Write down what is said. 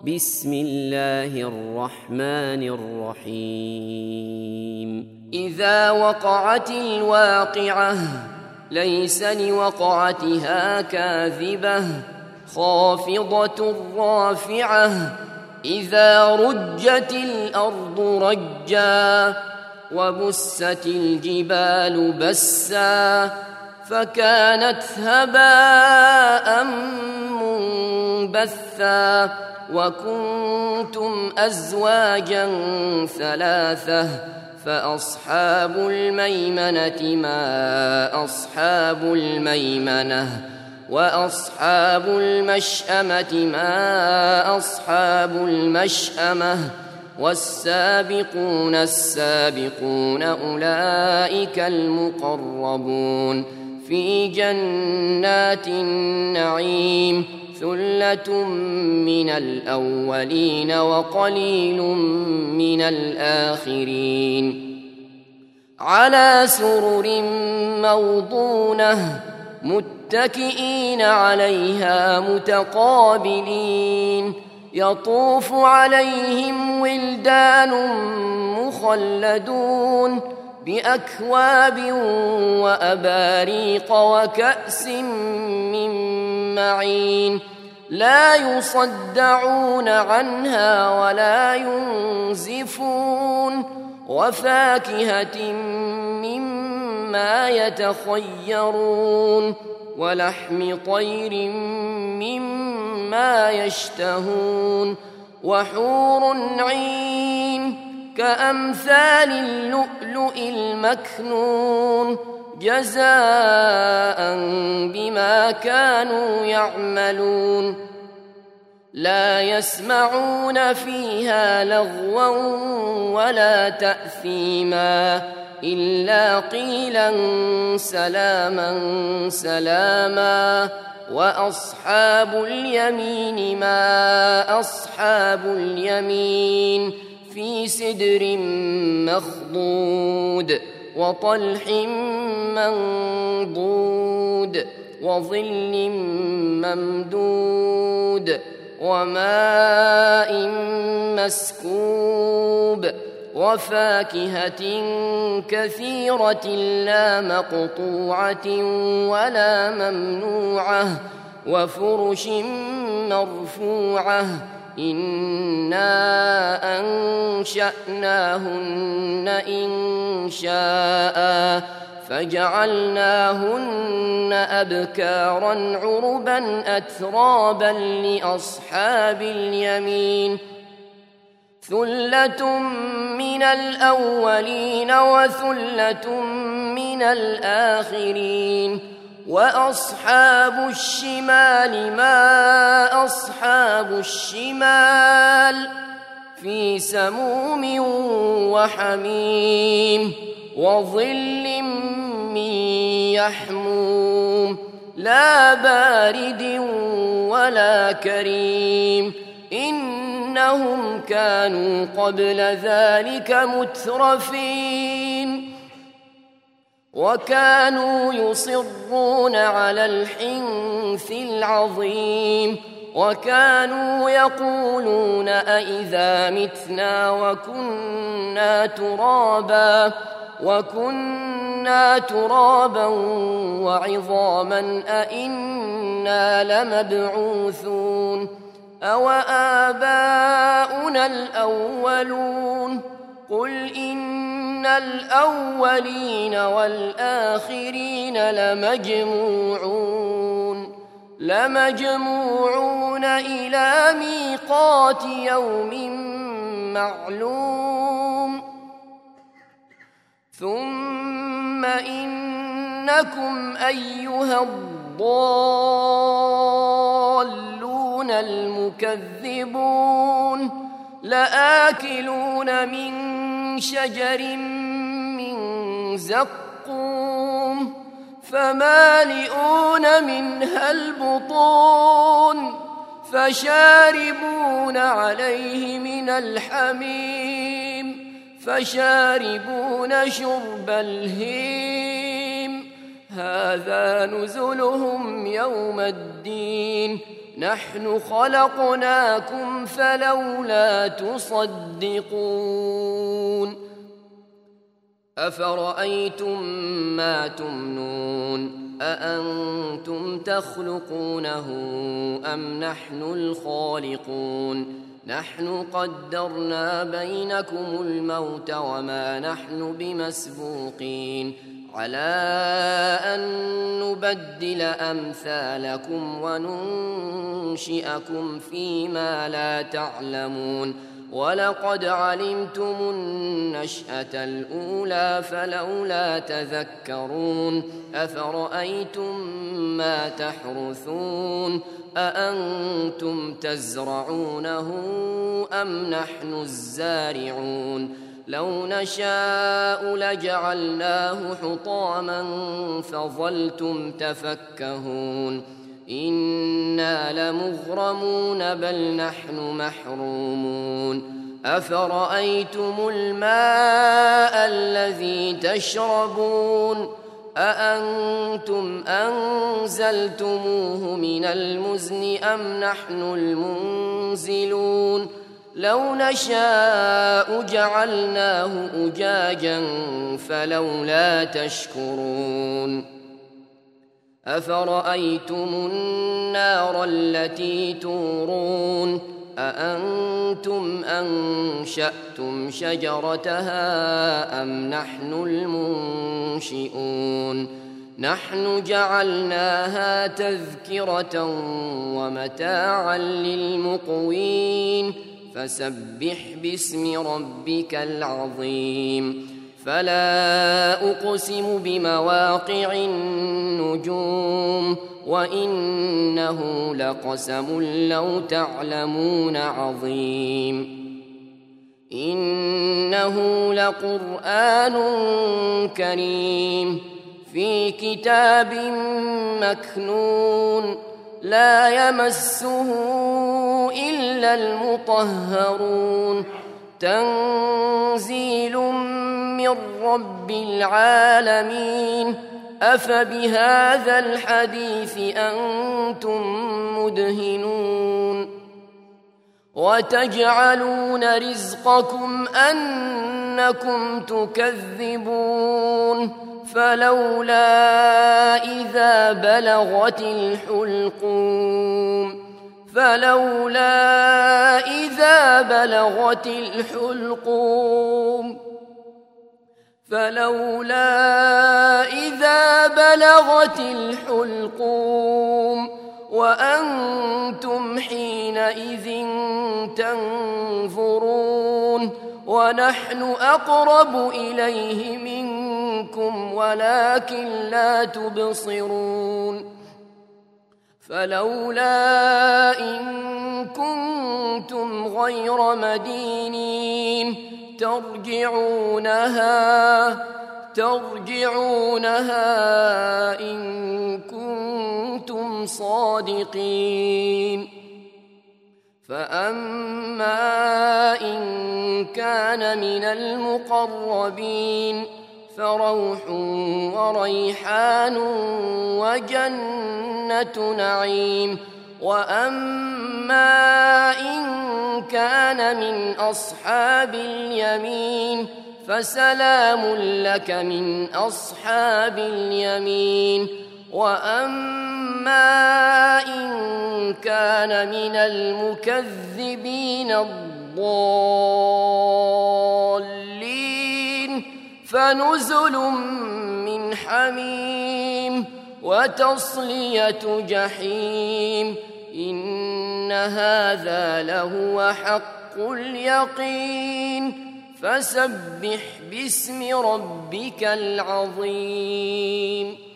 بسم الله الرحمن الرحيم إذا وقعت الواقعة ليس لوقعتها كاذبة خافضة رافعة إذا رجت الأرض رجا وبست الجبال بسا فكانت هباء منبثا وكنتم أزواجا ثلاثة فأصحاب الميمنة ما أصحاب الميمنة وأصحاب المشأمة ما أصحاب المشأمة والسابقون السابقون أولئك المقربون في جنات النعيم ثلة من الأولين وقليل من الآخرين على سرر موضونة متكئين عليها متقابلين يطوف عليهم ولدان مخلدون بأكواب وأباريق وكأس من معين لا يصدعون عنها ولا ينزفون وفاكهة مما يتخيرون ولحم طير مما يشتهون وحور عين كأمثال اللؤلؤ المكنون جزاء بما كانوا يعملون لا يسمعون فيها لغوا ولا تأثيما إلا قيلا سلاما سلاما وأصحاب اليمين ما أصحاب اليمين في سدر مخضود وطلح منضود وظل ممدود وماء مسكوب وفاكهة كثيرة لا مقطوعة ولا ممنوعة وفرش مرفوعة إنا أنشأناهن إنشاء فجعلناهن أبكارا عربا أترابا لأصحاب اليمين ثلة من الأولين وثلة من الآخرين وأصحاب الشمال ما أصحاب الشمال في سموم وحميم وظل من يحموم لا بارد ولا كريم إنهم كانوا قبل ذلك مترفين وكانوا يصرون على الحنث العظيم وكانوا يقولون أئذا متنا وكنا ترابا وعظاما أئنا لمبعوثون أو آباؤنا الأولون قل إن الأولين والآخرين لمجموعون إلى ميقات يوم معلوم ثم إنكم أيها الضالون المكذبون لآكلون من شجر من زقوم فمالئون منها البطون فشاربون عليه من الحميم فشاربون شرب الهيم هذا نزلهم يوم الدين نحن خلقناكم فلولا تصدقون أفرأيتم ما تمنون أأنتم تخلقونه أم نحن الخالقون نحن قدرنا بينكم الموت وما نحن بمسبوقين على أن نبدل أمثالكم وننشئكم فيما لا تعلمون ولقد علمتم النشأة الأولى فلولا تذكرون أفرأيتم ما تحرثون أأنتم تزرعونه أم نحن الزارعون لو نشاء لجعلناه حطاما فظلتم تفكهون إنا لمغرمون بل نحن محرومون أفرأيتم الماء الذي تشربون أأنتم أنزلتموه من المزن أم نحن المنزلون لو نشاء جعلناه أجاجا فلولا تشكرون أفرأيتم النار التي تورون أأنتم أنشأتم شجرتها أم نحن المنشئون نحن جعلناها تذكرة ومتاعا للمقوين فسبح باسم ربك العظيم فلا أقسم بمواقع النجوم وإنه لقسم لو تعلمون عظيم إنه لقرآن كريم في كتاب مكنون لا يمسه إلا المطهرون تنزيل من رب العالمين أفبهذا الحديث أنتم مدهنون وتجعلون رزقكم أنكم تكذبون فلولا إذا بلغت الحلقوم وأنتم حينئذ تنظرون ونحن أقرب إليه منكم ولكن لا تبصرون فلولا إن كنتم غير مدينين ترجعونها إن كنتم صادقين فأما إن كان من المقربين فروح وريحان وجنة نعيم وأما إن كان من أصحاب اليمين فسلام لك من أصحاب اليمين وأما إن كان من المكذبين الضالين فنزل من حميم وتصلية جحيم إن هذا لهو حق اليقين فسبح باسم ربك العظيم